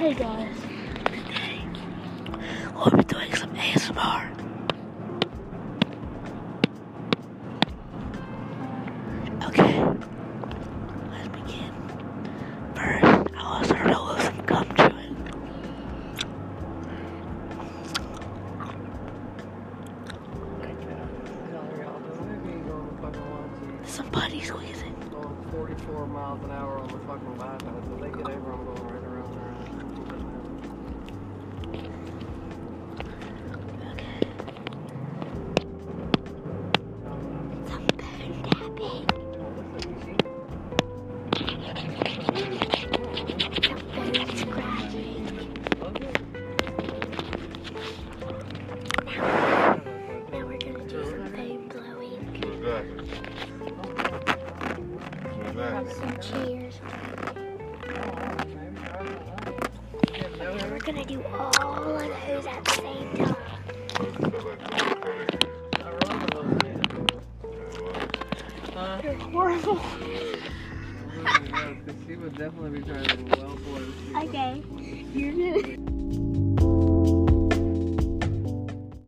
Hey guys. Today, we'll be doing some ASMR. Okay, let's begin. First, I will start out with some gum chewing. Some putty squeezing. Going 44 miles an hour on the fucking bypass. If they get over, I'm going right around there. Okay. Some bone tapping. Some bone scratching. Now we're gonna do some bone blowing. Some cheers. And we're gonna do all of those at the same time. You're horrible. She would definitely be trying to well boy. Okay. You're good.